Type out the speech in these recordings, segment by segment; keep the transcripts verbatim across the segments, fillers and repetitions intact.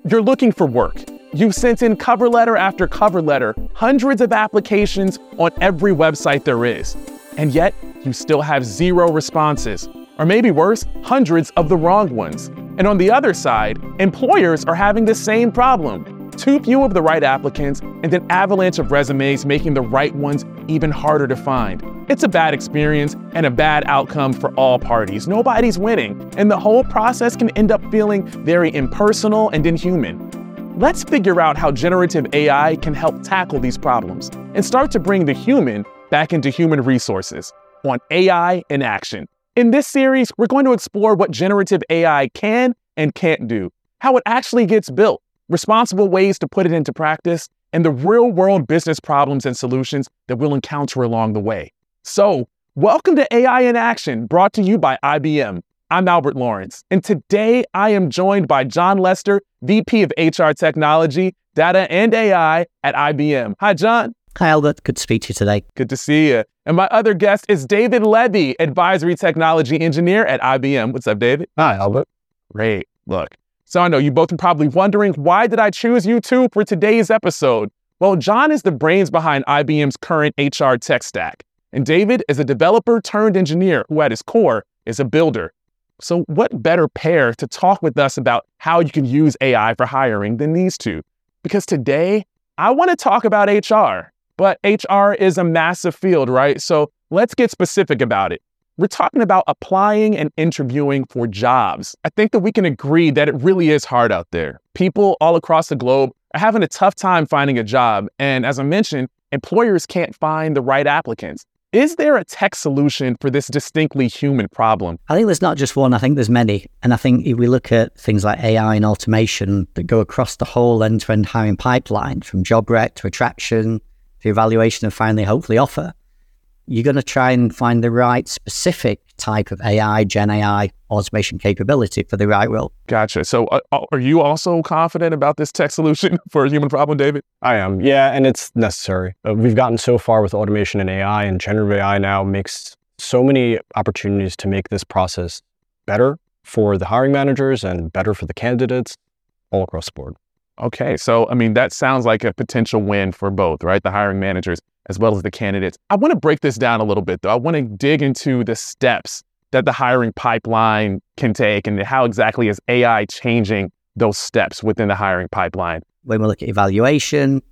You're looking for work. You've sent in cover letter after cover letter, hundreds of applications on every website there is. And yet, you still have zero responses. Or maybe worse, hundreds of the wrong ones. And on the other side, employers are having the same problem. Too few of the right applicants, and an avalanche of resumes making the right ones even harder to find. It's a bad experience and a bad outcome for all parties. Nobody's winning, and the whole process can end up feeling very impersonal and inhuman. Let's figure out how generative A I can help tackle these problems and start to bring the human back into human resources on A I in Action. In this series, we're going to explore what generative A I can and can't do, how it actually gets built, responsible ways to put it into practice, and the real-world business problems and solutions that we'll encounter along the way. So, welcome to A I in Action, brought to you by I B M. I'm Albert Lawrence, and today I am joined by John Lester, V P of H R Technology, Data and A I at I B M. Hi, John. Hi, Albert. Good to speak to you today. Good to see you. And my other guest is David Levy, Advisory Technology Engineer at I B M. What's up, David? Hi, Albert. Great. Look, so I know you both are probably wondering, why did I choose you two for today's episode? Well, John is the brains behind I B M's current H R tech stack, and David is a developer turned engineer who at his core is a builder. So what better pair to talk with us about how you can use A I for hiring than these two? Because today, I want to talk about H R, but H R is a massive field, right? So let's get specific about it. We're talking about applying and interviewing for jobs. I think that we can agree that it really is hard out there. People all across the globe are having a tough time finding a job. And as I mentioned, employers can't find the right applicants. Is there a tech solution for this distinctly human problem? I think there's not just one, I think there's many. And I think if we look at things like A I and automation that go across the whole end-to-end hiring pipeline, from job rec to attraction, to evaluation and finally hopefully offer, you're going to try and find the right specific type of A I, Gen A I, automation capability for the right role. Gotcha. So uh, are you also confident about this tech solution for a human problem, David? I am, yeah, and it's necessary. Uh, we've gotten so far with automation and A I, and generative A I now makes so many opportunities to make this process better for the hiring managers and better for the candidates all across the board. Okay, so I mean, that sounds like a potential win for both, right? The hiring managers as well as the candidates. I want to break this down a little bit, though. I want to dig into the steps that the hiring pipeline can take and how exactly is A I changing those steps within the hiring pipeline. When we look at evaluation,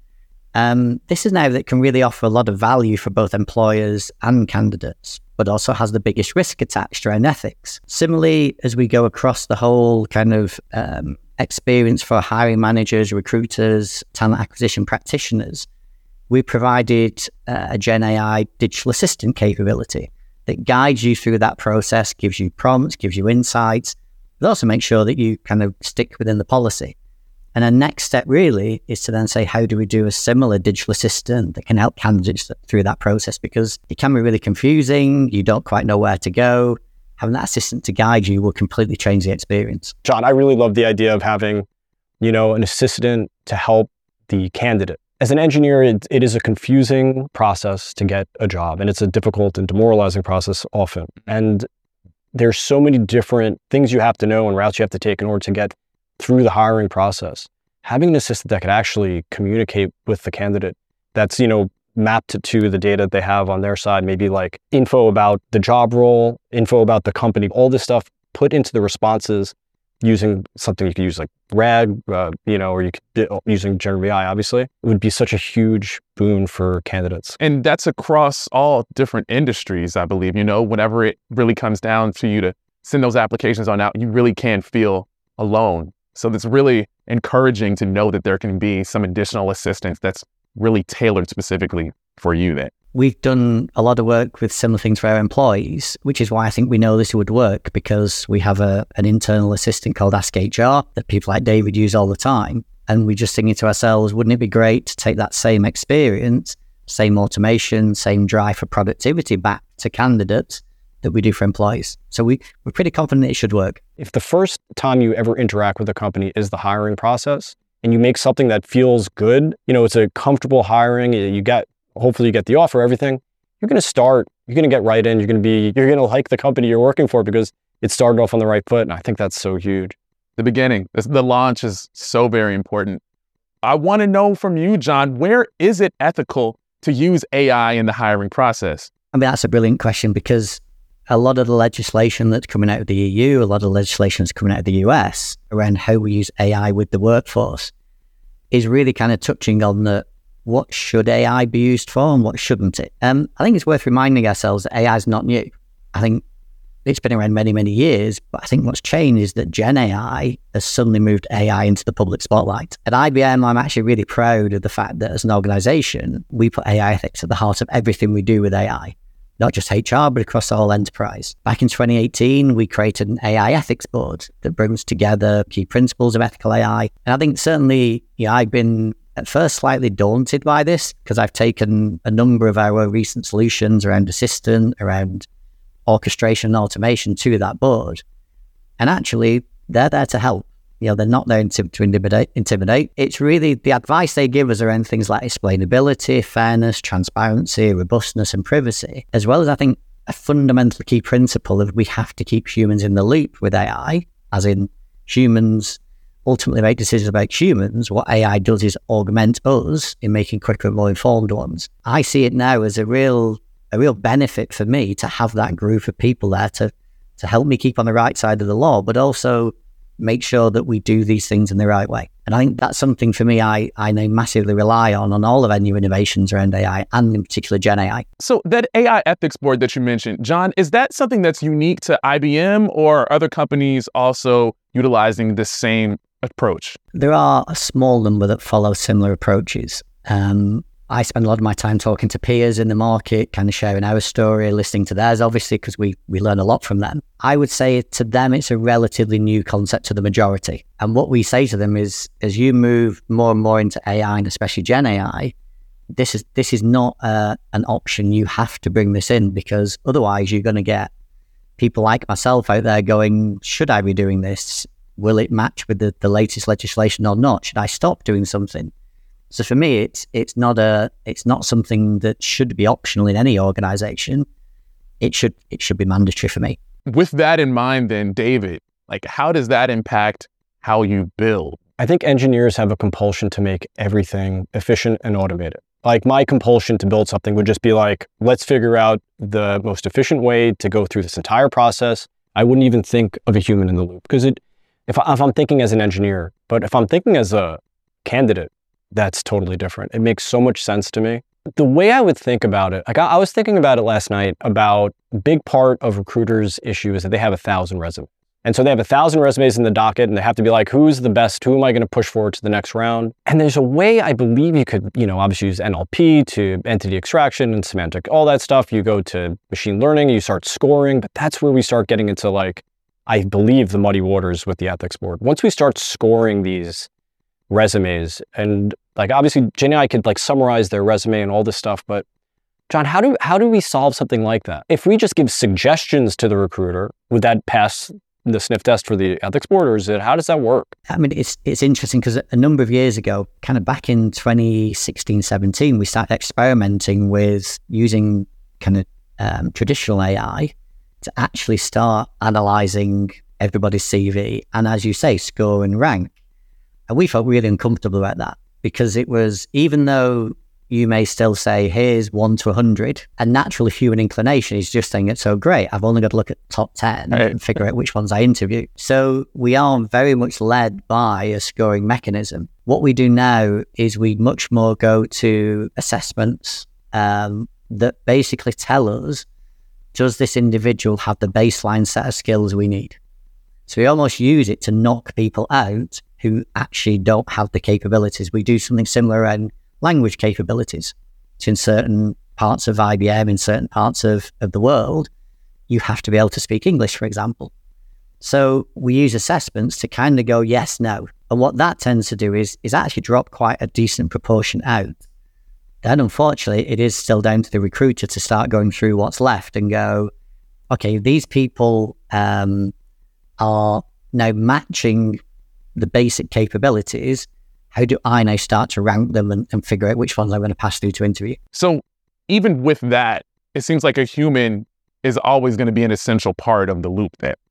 um, this is now that can really offer a lot of value for both employers and candidates, but also has the biggest risk attached around ethics. Similarly, as we go across the whole kind of um, experience for hiring managers, recruiters, talent acquisition practitioners, we provided uh, a Gen A I digital assistant capability that guides you through that process, gives you prompts, gives you insights, but also makes sure that you kind of stick within the policy. And the next step really is to then say, how do we do a similar digital assistant that can help candidates through that process? Because it can be really confusing. You don't quite know where to go. Having that assistant to guide you will completely change the experience. John, I really love the idea of having, you know, an assistant to help the candidate. As an engineer, it, it is a confusing process to get a job, and it's a difficult and demoralizing process often. And there's so many different things you have to know and routes you have to take in order to get through the hiring process. Having an assistant that could actually communicate with the candidate, that's, you know, mapped to the data they have on their side, maybe like info about the job role, info about the company, all this stuff put into the responses using something you could use like RAG, uh, you know, or you could using generative A I, obviously, it would be such a huge boon for candidates. And that's across all different industries, I believe. You know, whenever it really comes down to you to send those applications on out, you really can feel alone. So it's really encouraging to know that there can be some additional assistance that's really tailored specifically for you then. We've done a lot of work with similar things for our employees, which is why I think we know this would work, because we have a an internal assistant called Ask H R that people like David use all the time. And we're just thinking to ourselves, wouldn't it be great to take that same experience, same automation, same drive for productivity back to candidates that we do for employees? So we, we're pretty confident it should work. If the first time you ever interact with a company is the hiring process, and you make something that feels good, you know, it's a comfortable hiring, you get, hopefully you get the offer, everything, you're going to start, you're going to get right in, you're going to be, you're going to like the company you're working for because it started off on the right foot. And I think that's so huge. the beginning. The, the launch is so very important. I want to know from you, John, where is it ethical to use A I in the hiring process? I mean, that's a brilliant question, because a lot of the legislation that's coming out of the E U, a lot of the legislation that's coming out of the U S around how we use A I with the workforce is really kind of touching on the what should A I be used for and what shouldn't it. Um, I think it's worth reminding ourselves that A I is not new. I think it's been around many, many years, but I think what's changed is that Gen A I has suddenly moved A I into the public spotlight. At I B M, I'm actually really proud of the fact that as an organization, we put A I ethics at the heart of everything we do with A I, not just H R, but across the whole enterprise. Back in twenty eighteen, we created an A I ethics board that brings together key principles of ethical A I. And I think certainly, you know, I've been at first slightly daunted by this, because I've taken a number of our recent solutions around assistant, around orchestration and automation to that board. And actually, they're there to help. You know, they're not there to, to intimidate, intimidate. It's really the advice they give us around things like explainability, fairness, transparency, robustness, and privacy, as well as, I think, a fundamental key principle of we have to keep humans in the loop with A I, as in humans ultimately make decisions about humans. What A I does is augment us in making quicker and more informed ones. I see it now as a real a real benefit for me to have that group of people there to, to help me keep on the right side of the law, but also make sure that we do these things in the right way. And I think that's something for me I, I now massively rely on, on all of our new innovations around A I, and in particular Gen A I. So that A I ethics board that you mentioned, John, is that something that's unique to I B M, or are other companies also utilizing the same approach? There are a small number that follow similar approaches. Um, I spend a lot of my time talking to peers in the market, kind of sharing our story, listening to theirs, obviously, because we, we learn a lot from them. I would say to them, it's a relatively new concept to the majority. And what we say to them is, as you move more and more into A I, and especially Gen A I, this is this is not uh, an option. You have to bring this in, because otherwise you're going to get people like myself out there going, should I be doing this? Will it match with the, the latest legislation or not? Should I stop doing something? So for me, it's it's not a it's not something that should be optional in any organization. It should it should be mandatory for me. With that in mind, then, David, like, how does that impact how you build? I think engineers have a compulsion to make everything efficient and automated. Like, my compulsion to build something would just be like, let's figure out the most efficient way to go through this entire process. I wouldn't even think of a human in the loop, because it if, I, if I'm thinking as an engineer, but if I'm thinking as a candidate, that's totally different. It makes so much sense to me. The way I would think about it, like I, I was thinking about it last night, about a big part of recruiters' issue is that they have a thousand resumes. And so they have a thousand resumes in the docket, and they have to be like, who's the best? Who am I going to push forward to the next round? And there's a way, I believe you could, you know, obviously use N L P to entity extraction and semantic, all that stuff. You go to machine learning, you start scoring, but that's where we start getting into, like, I believe, the muddy waters with the ethics board. Once we start scoring these resumes, and like obviously Gen A I could like summarize their resume and all this stuff, but John, how do how do we solve something like that? If we just give suggestions to the recruiter, would that pass the sniff test for the ethics board, or is it, how does that work? I mean, it's it's interesting, because a number of years ago, kind of back in twenty sixteen, seventeen, we started experimenting with using kind of um, traditional A I to actually start analyzing everybody's C V, and, as you say, score and rank. And we felt really uncomfortable about that, because it was, even though you may still say, here's one to one hundred, a natural human inclination is just saying, it's so great, I've only got to look at top ten right. and figure out which ones I interview. So we are very much led by a scoring mechanism. What we do now is we much more go to assessments um, that basically tell us, does this individual have the baseline set of skills we need? So we almost use it to knock people out who actually don't have the capabilities. We do something similar around language capabilities. So in certain parts of I B M, in certain parts of, of the world, you have to be able to speak English, for example. So we use assessments to kind of go yes, no. And what that tends to do is, is actually drop quite a decent proportion out. Then unfortunately, it is still down to the recruiter to start going through what's left and go, okay, these people um, are now matching the basic capabilities. How do I now start to rank them and, and figure out which ones I'm going to pass through to interview? So even with that, it seems like a human is always going to be an essential part of the loop there.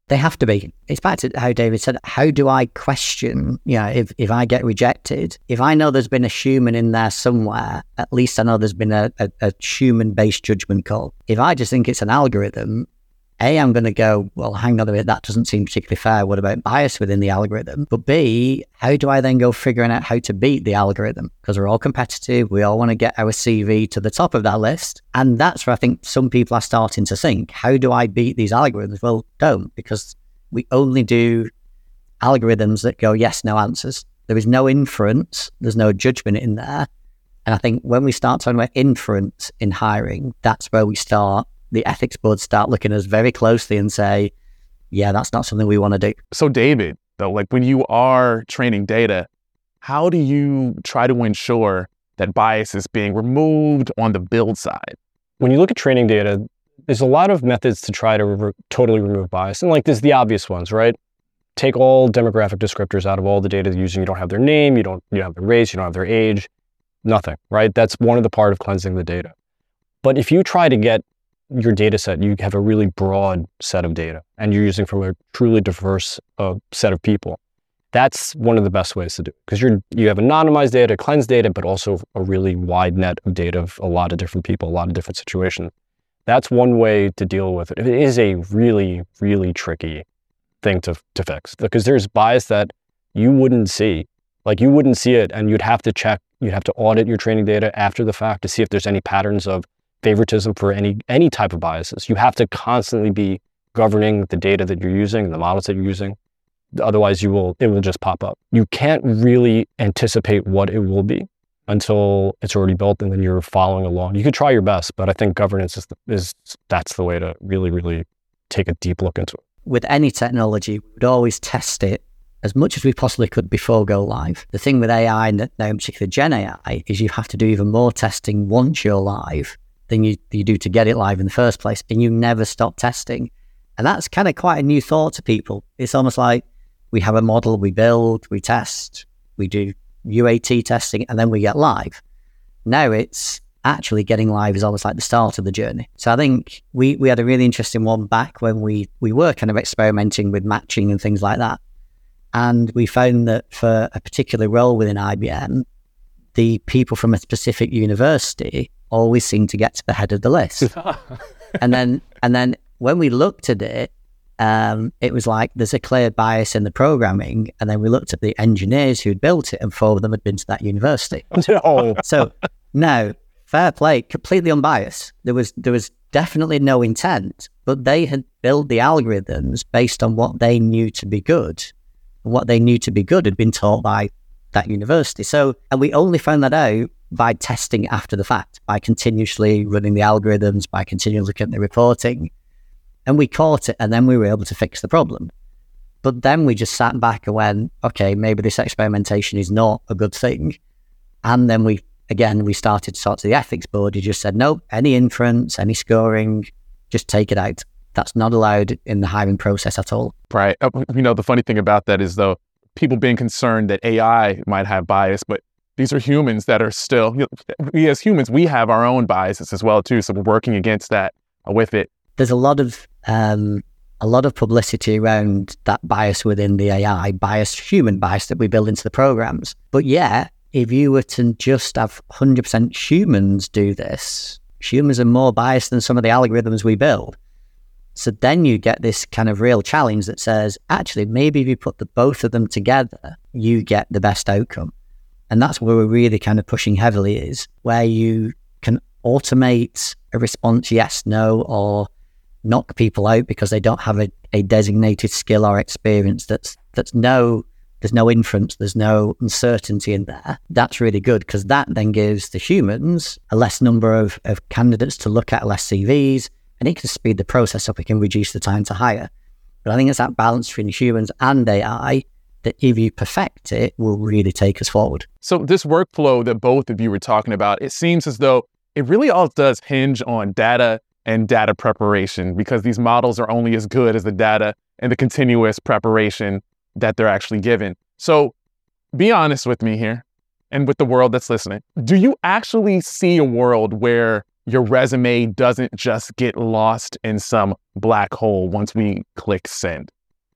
They have to be. It's back to how David said, how do I question, you know, if, if I get rejected, if I know there's been a human in there somewhere, at least I know there's been a, a, a human-based judgment call. If I just think it's an algorithm, A, I'm going to go, well, hang on a minute, that doesn't seem particularly fair. What about bias within the algorithm? But B, how do I then go figuring out how to beat the algorithm? Because we're all competitive. We all want to get our C V to the top of that list. And that's where I think some people are starting to think, how do I beat these algorithms? Well, don't, because we only do algorithms that go yes, no answers. There is no inference. There's no judgment in there. And I think when we start talking about inference in hiring, that's where we start the ethics boards start looking at us very closely and say, yeah, that's not something we want to do. So David, though, like when you are training data, how do you try to ensure that bias is being removed on the build side? When you look at training data, there's a lot of methods to try to re- totally remove bias. And like there's the obvious ones, right? Take all demographic descriptors out of all the data you're using. You don't have their name, you don't, you don't have their race, you don't have their age, nothing, right? That's one of the part of cleansing the data. But if you try to get your data set, you have a really broad set of data and you're using from a truly diverse uh, set of people. That's one of the best ways to do it because you're, you have anonymized data, cleansed data, but also a really wide net of data of a lot of different people, a lot of different situations. That's one way to deal with it. It is a really, really tricky thing to, to fix because there's bias that you wouldn't see. Like you wouldn't see it and you'd have to check, you'd have to audit your training data after the fact to see if there's any patterns of favoritism for any any type of biases. You have to constantly be governing the data that you're using, the models that you're using. Otherwise, you will it will just pop up. You can't really anticipate what it will be until it's already built, and then you're following along. You could try your best, but I think governance is the, is that's the way to really, really take a deep look into it. With any technology, we would always test it as much as we possibly could before go live. The thing with A I, now in particular Gen A I, is you have to do even more testing once you're live than you, you do to get it live in the first place, and you never stop testing. And that's kind of quite a new thought to people. It's almost like we have a model, we build, we test, we do U A T testing, and then we get live. Now it's actually getting live is almost like the start of the journey. So I think we, we had a really interesting one back when we, we were kind of experimenting with matching and things like that. And we found that for a particular role within I B M, the people from a specific university always seem to get to the head of the list. and then and then when we looked at it, um, it was like there's a clear bias in the programming. And then we looked at the engineers who'd built it and four of them had been to that university. No. So no, fair play, completely unbiased. There was there was definitely no intent, but they had built the algorithms based on what they knew to be good. And what they knew to be good had been taught by that university. So, and we only found that out by testing after the fact, by continuously running the algorithms, by continually looking at the reporting. And we caught it, and then we were able to fix the problem. But then we just sat back and went, okay, maybe this experimentation is not a good thing. And then we, again, we started to talk to the ethics board. You just said, nope, any inference, any scoring, just take it out. That's not allowed in the hiring process at all. Right. You know, the funny thing about that is, though, people being concerned that A I might have bias, but these are humans that are still, you know, we as humans, we have our own biases as well, too. So we're working against that uh, with it. There's a lot of um, a lot of publicity around that bias within the A I, bias, human bias that we build into the programs. But yeah, if you were to just have one hundred percent humans do this, humans are more biased than some of the algorithms we build. So then you get this kind of real challenge that says, actually, maybe if you put the both of them together, you get the best outcome. And that's where we're really kind of pushing heavily is where you can automate a response, yes, no, or knock people out because they don't have a, a designated skill or experience that's that's no, there's no inference, there's no uncertainty in there. That's really good because that then gives the humans a less number of, of candidates to look at, less C Vs, and it can speed the process up, it can reduce the time to hire. But I think it's that balance between humans and A I that if you perfect it, will really take us forward. So this workflow that both of you were talking about, it seems as though it really all does hinge on data and data preparation because these models are only as good as the data and the continuous preparation that they're actually given. So be honest with me here and with the world that's listening. Do you actually see a world where your resume doesn't just get lost in some black hole once we click send?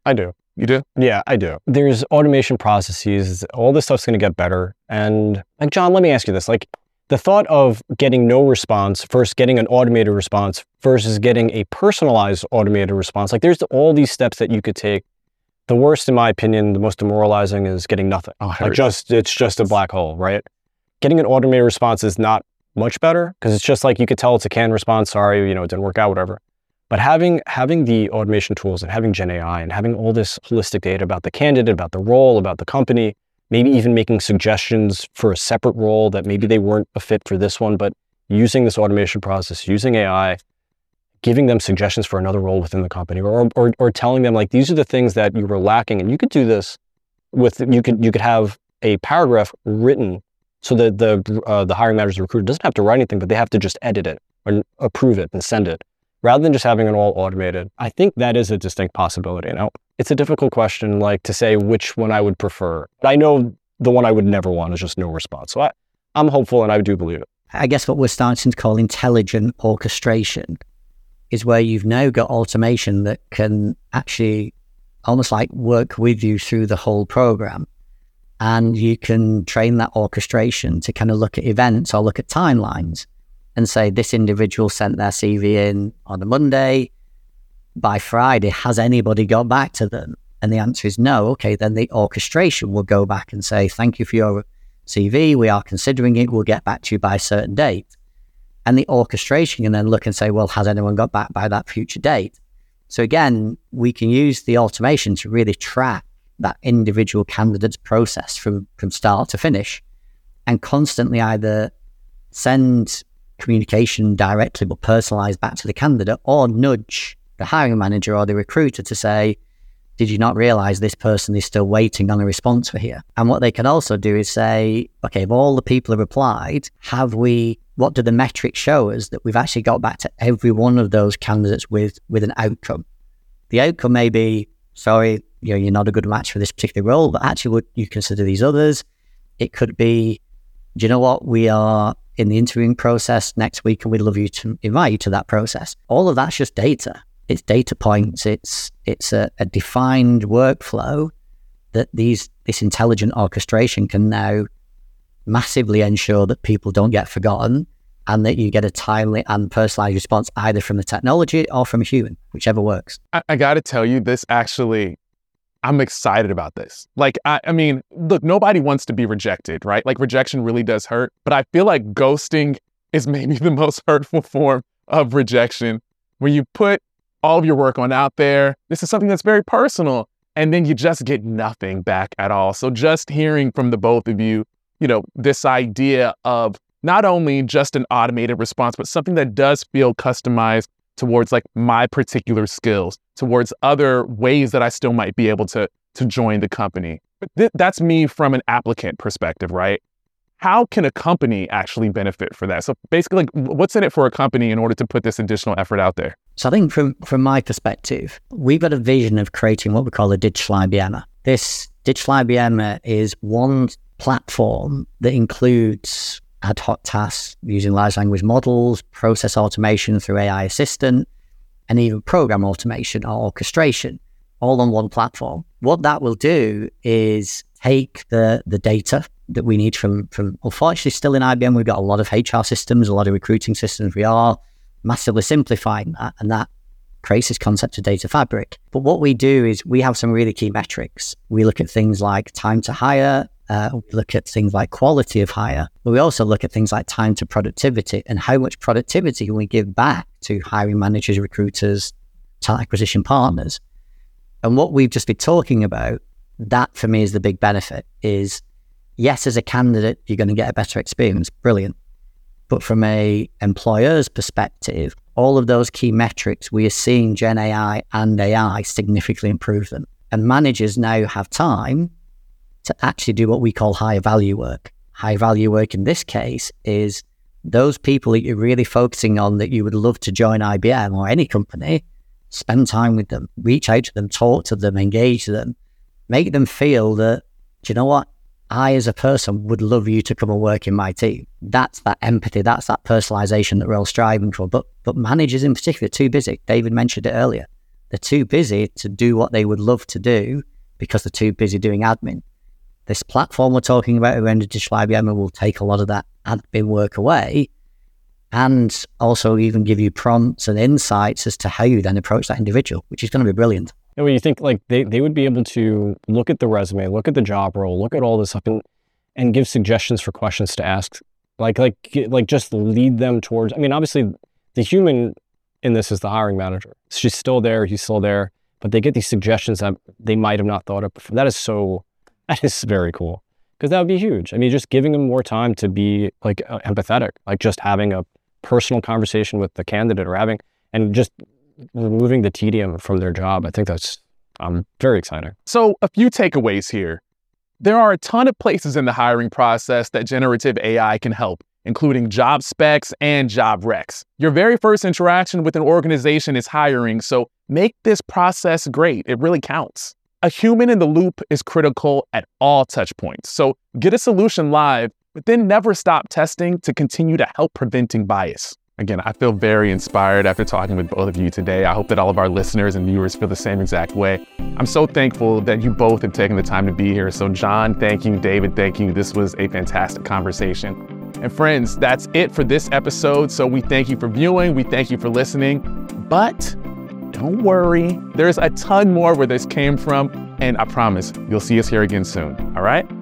I do. You do? Yeah, I do. There's automation processes. All this stuff's going to get better. And like, John, let me ask you this. Like, the thought of getting no response, first getting an automated response versus getting a personalized automated response, like there's all these steps that you could take. The worst, in my opinion, the most demoralizing is getting nothing. Oh, like just, it's just a black hole, right? Getting an automated response is not much better because it's just like you could tell it's a canned response. Sorry, you know, it didn't work out, whatever. But having having the automation tools and having Gen A I and having all this holistic data about the candidate, about the role, about the company, maybe even making suggestions for a separate role that maybe they weren't a fit for this one, but using this automation process, using A I, giving them suggestions for another role within the company, or or or telling them like these are the things that you were lacking, and you could do this with you could you could have a paragraph written so that the uh, the hiring manager, the recruiter doesn't have to write anything, but they have to just edit it or approve it and send it, rather than just having it all automated. I think that is a distinct possibility. Now, it's a difficult question, like to say which one I would prefer. I know the one I would never want is just no response. So I, I'm hopeful and I do believe it. I guess what we're starting to call intelligent orchestration is where you've now got automation that can actually almost like work with you through the whole program. And you can train that orchestration to kind of look at events or look at timelines and say, this individual sent their C V in on a Monday. By Friday, has anybody got back to them? And the answer is no. Okay, then the orchestration will go back and say, thank you for your C V. We are considering it. We'll get back to you by a certain date. And the orchestration can then look and say, well, has anyone got back by that future date? So again, we can use the automation to really track that individual candidate's process from, from start to finish and constantly either send communication directly but personalized back to the candidate, or nudge the hiring manager or the recruiter to say, did you not realize this person is still waiting on a response for here? And what they can also do is say, okay, if all the people have replied, have we, what do the metrics show us that we've actually got back to every one of those candidates with, with an outcome? The outcome may be, sorry, you know, you're not a good match for this particular role, but actually would you consider these others? It could be, do you know what, we are in the interviewing process next week and we'd love you to invite you to that process. All of that's just data. It's data points. It's it's a, a defined workflow that these this intelligent orchestration can now massively ensure that people don't get forgotten and that you get a timely and personalized response either from the technology or from a human, whichever works. I, I got to tell you, this actually, I'm excited about this. Like, I, I mean, look, nobody wants to be rejected, right? Like, rejection really does hurt, but I feel like ghosting is maybe the most hurtful form of rejection, where you put all of your work on out there. This is something that's very personal, and then you just get nothing back at all. So just hearing from the both of you, you know, this idea of not only just an automated response, but something that does feel customized towards like my particular skills, towards other ways that I still might be able to, to join the company. But th- that's me from an applicant perspective, right? How can a company actually benefit for that? So basically, like, what's in it for a company in order to put this additional effort out there? So I think from, from my perspective, we've got a vision of creating what we call a digital I B M er. This digital I B M er is one platform that includes ad hoc tasks using large language models, process automation through A I assistant, and even program automation or orchestration, all on one platform. What that will do is take the, the data that we need from, from, unfortunately still in I B M, we've got a lot of H R systems, a lot of recruiting systems. We are massively simplifying that, and that creates this concept of data fabric. But what we do is we have some really key metrics. We look at things like time to hire, uh, we look at things like quality of hire, but we also look at things like time to productivity and how much productivity can we give back to hiring managers, recruiters, talent acquisition partners. And what we've just been talking about, that for me is the big benefit, is yes, as a candidate, you're going to get a better experience. Brilliant. But from a employer's perspective, all of those key metrics, we are seeing Gen A I and A I significantly improve them. And managers now have time to actually do what we call high value work. High value work in this case is those people that you're really focusing on that you would love to join I B M or any company, spend time with them, reach out to them, talk to them, engage them, make them feel that, do you know what? I, as a person, would love you to come and work in my team. That's that empathy. That's that personalization that we're all striving for. But but managers in particular are too busy. David mentioned it earlier. They're too busy to do what they would love to do because they're too busy doing admin. This platform we're talking about around Digital I B M will take a lot of that admin work away and also even give you prompts and insights as to how you then approach that individual, which is going to be brilliant. And when you think like they, they would be able to look at the resume, look at the job role, look at all this stuff and, and give suggestions for questions to ask, like, like, like just lead them towards, I mean, obviously the human in this is the hiring manager. She's still there, he's still there, but they get these suggestions that they might have not thought of before. That is so, that is very cool. Because that would be huge. I mean, just giving them more time to be like uh, empathetic, like just having a personal conversation with the candidate or having, and just removing the tedium from their job. I think that's um, very exciting. So a few takeaways here. There are a ton of places in the hiring process that generative A I can help, including job specs and job recs. Your very first interaction with an organization is hiring, so make this process great. It really counts. A human in the loop is critical at all touch points. So get a solution live, but then never stop testing to continue to help preventing bias. Again, I feel very inspired after talking with both of you today. I hope that all of our listeners and viewers feel the same exact way. I'm so thankful that you both have taken the time to be here. So John, thank you. David, thank you. This was a fantastic conversation. And friends, that's it for this episode. So we thank you for viewing. We thank you for listening. But don't worry, there's a ton more where this came from. And I promise you'll see us here again soon. All right?